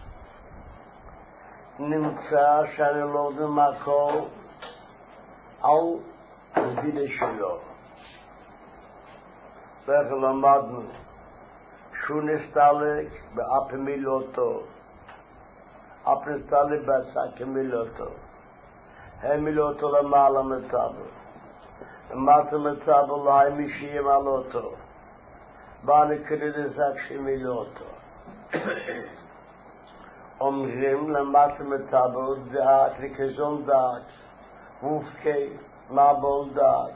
נמצא שאני לא יודע מה הכל על הדידה שלו. ואיך למדנו שהוא נסתלק באפי מילותו, אפי נסתלק בעסק מילותו, הם מילותו למעלה מטאבל, למטה מטאבל לא היה מי שימל אותו, בא נקריא לזק שמילותו. אומרים למטה מטאבל דעת לכזון דעת, וופקי מבול דעת.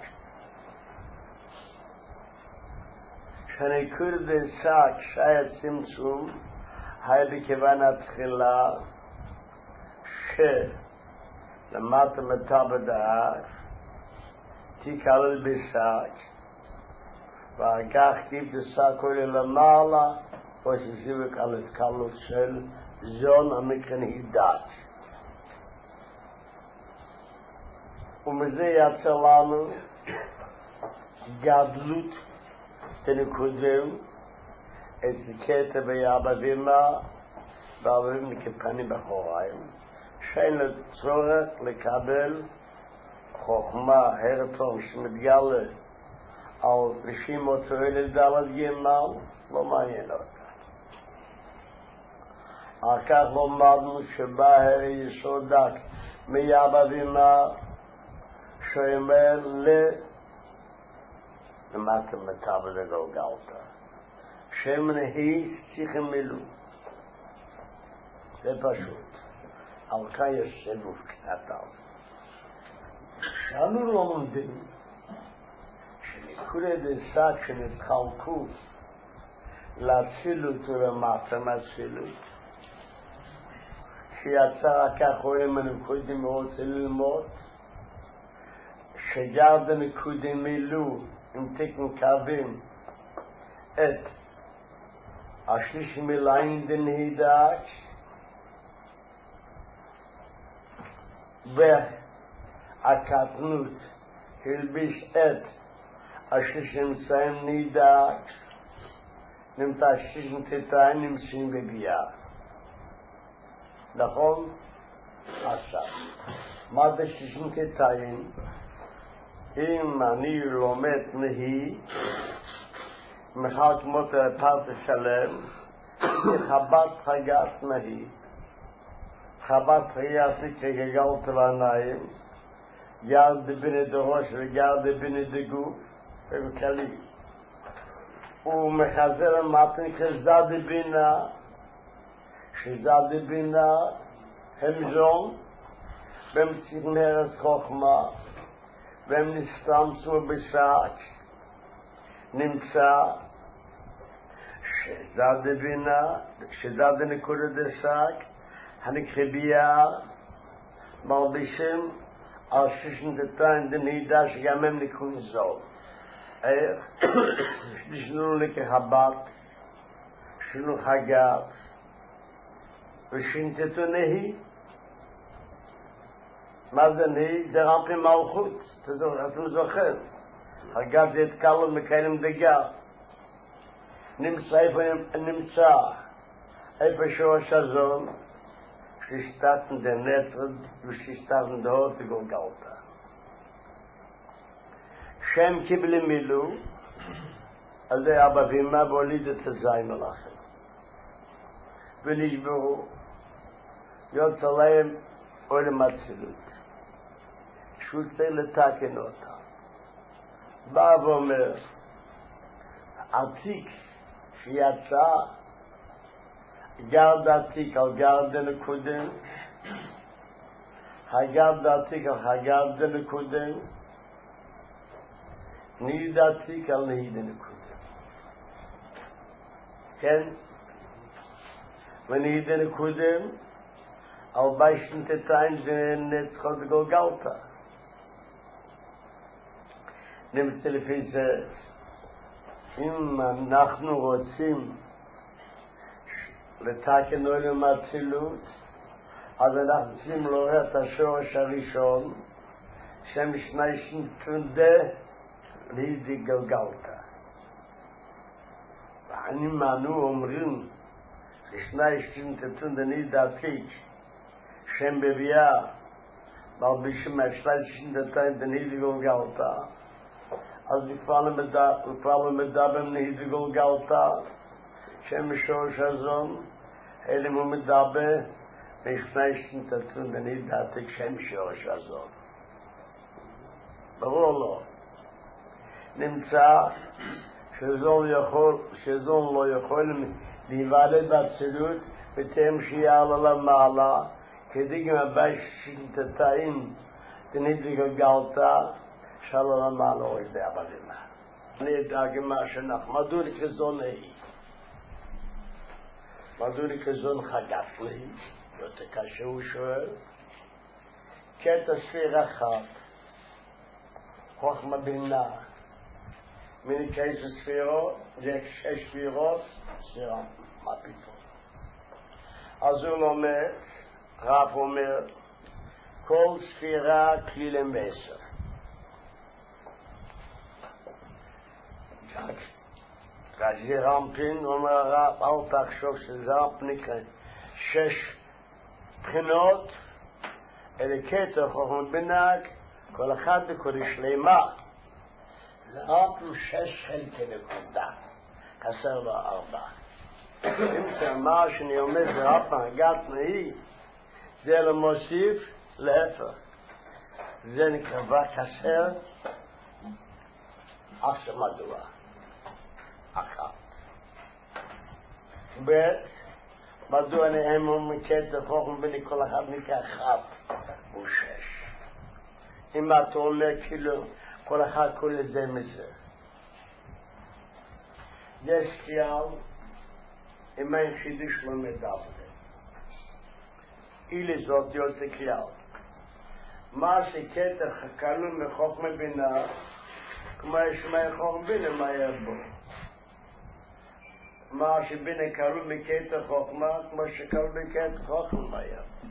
שאני קורא לזק שהיה צמצום, היה בכוונה תחילה, שלמטה מטאבל דעת, תיכלל בסק, ואגח טיפ דסק עולה למעלה, ושזיבק על התקלות של זון המקרן הידת. ומזה יצא לנו גדלות תנקודם את קטע ויאבבימה ועברים כפנים בחוריים, שאין לצורך לקבל חוכמה, הרטון, שמתגלה על רשימות אלה דלת גמל, לא מעניין אותה. אחר כך לומדנו שבא הרי יסודק מיאבא ואמא שאומר ל... למטה מטבע לגולגלתא. שם נהי צריכים מילוא. זה פשוט. על כאן יש סיבוב קטן. שאנו לומדים שנקרא דסק שנתחלקו להצילות ולמטה מהצילות. שיצא כך רואים הנקודים רוצה ללמוד שגרד הנקודים מילאו עם תקן קווים את השליש מילאים דנהידק והקטנות הלביש את השליש אמצעים נידק נמצא השליש נתתיים נמצאים בביאה. נכון? עכשיו, מה זה שישים כתיים? אם אני לומד נהי, מחר כמו פרט שלם, חבת חגת נהי, חבת חגת כגגלת לעיניים, ירד ביני דראש וירד ביני דגוף, וכלי. הוא מחזר למטן כזד בינה, שזד בינה המזון במציאות נרס חוכמה והם נסתמצו בשק נמצא שזד בינה שזד נקודת השק הנקרבייה מרבישים על שישן דתיים דנהידה שגם הם נקראים זו איך נשנו לכהבת שנו חגת ושינתתו נהי. מה זה נהי? זה רמפי מלכות. אתם זוכר. חגת זה התקלו מקיים דגר. נמצא איפה נמצא. איפה שורש הזון. ששתתן דנצרד וששתתן דהות וגולגלתא. שם קיבלי מילו. על זה אבא ואמא והוליד את הזין הלכם. ונשברו. יוצא להם עולם הצילות. שהוא צריך לתקן אותה. בא ואומר, עתיק שיצא, גרד עתיק על גרד נקודם, הגרד עתיק על הגרד נקודם, ניד עתיק על ניד נקודם. כן? וניד נקודם, על ביישן תתיים זה נצחו בגולגלתא. נמצא לפי זה, אם אנחנו רוצים לתקן עולם הצילות, אז אנחנו צריכים לראות את השורש הראשון, שם שני שנתונדה לידי גולגלתא. ואני מאנו אומרים, שני שנתונדה לידי עתיק, שם בביאה, מרבישים מהשלי שנתיים דנידי גולגלתא, אז כבר למדבר נהידי גולגלתא, שם שורש הזון, אלה הוא מדבר, משני שנתיים דנידי עתיק שם שורש הזון. ברור לא. נמצא שזון יכול, שזון לא יכול להיוולד בצילות, ותאם שיעלה למעלה, כדי גם הבית שנתתיים דנידי גולגלתא, שלום למעלה אוי זה אבלימה. אני אדאגמה שנח, מדוע לכזון נהי? מדוע לכזון חגף לי? יותר קשה הוא שואל. קטע ספיר אחת, חוכמה בינה, מיני קייס ספירות, זה שש ספירות, ספירה, מה פתאום? אז הוא אומר, רב אומר, כל ספירה כלילה מסר. רזי רמפין אומר הרב, אל תחשוב שזה רמפ נקרא שש בחינות, אלה קטע חוכמת בינק, כל אחד בקודי שלמה. לרמפם שש חלקי נקודה. חסר לו ארבע. אם זה מה שאני אומר זה רמפם הגת נאי, זה לא מוסיף להפך. זה נקרא חסר עכשיו מדוע. אחת. ב' מדוע נאמר מקטע חוכם בני כל אחד נקרא אחד הוא שש. אם אתה אומר כאילו כל אחד כל זה מזה. יש כלל אם אין חידוש לא מדבר. אילי זאת יוצא כלל. מה שקטע חכלו מחוכמה בינה כמו יש מה חוכם בינה מה יבוא. מה שבינה קראו מקטע חוכמה כמו שקראו מקטע חוכמה מה יבוא.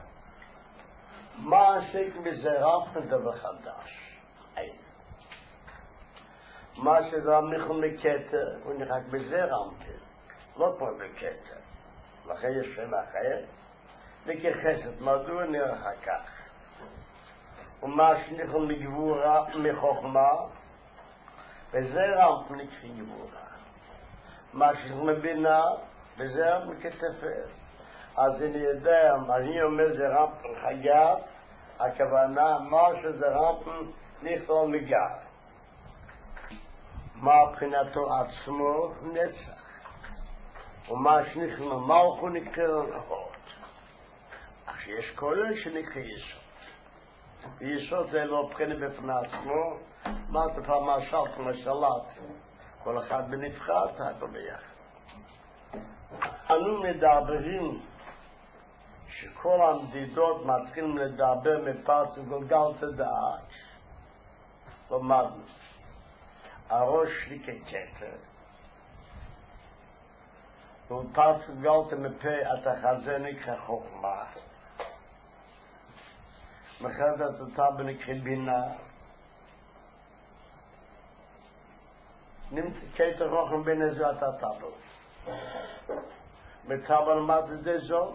מה עשיק מזה רמפן דבר חדש? אין. מה שזה מיכו מקטע הוא נחק בזה רמפן. לא כמו בקטע. לכן יש שם אחר. וכחסת מדוע נראה כך. ומה שניכו מגבורה מחוכמה וזה רמפן נקחי גבורה. מה שניכו מבינה וזה רמפן כתפר. אז אני יודע, אני אומר זה רמפן חגת, הכוונה מה שזה רמפן נכלול מגר. מה מבחינתו עצמו נצח. ומה שניכו מלכו נקרא נחות. אך שיש כולל שנקרא יסוד. יסוד זה לא בחינה בפני עצמו, מה זה פעם משל כמו שלט. כל אחד בנבחר תעתו ביחד. אנו מדברים שכל המדידות מתחילים לדבר מפרץ וגולגלת דעת. למדנו. הראש שלי ככתר. ופרץ וגולגלת מפה אתה חזה נקרא חוכמה. מחרת אתה בנקרא בינה. נמצא כתר חוכם בינה זו אתה טבל. בטבל מה זה זו?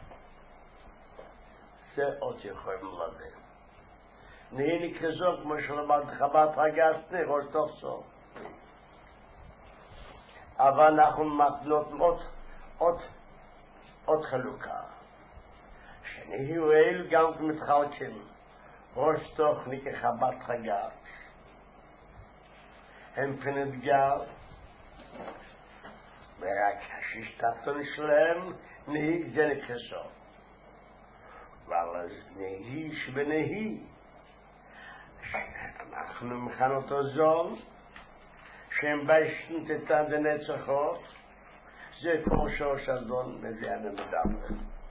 זה עוד יכולים ללמד. נהי נקרא זו כמו שלמד חבת רגסני ראש תוך סוף. אבל אנחנו מתנות עוד, עוד, עוד חלוקה. שנהיו אלו גם כמתחלקים. ראש תוך נקרא חבת רגס. הם פנת גר. ורק השישתתון שלהם נהי זה נקרא סוף. אבל נהי שבנהי אנחנו מכן אותו זול שהם ביישתת את הנצחות זה כמו שורש אדון מביאנו מדבר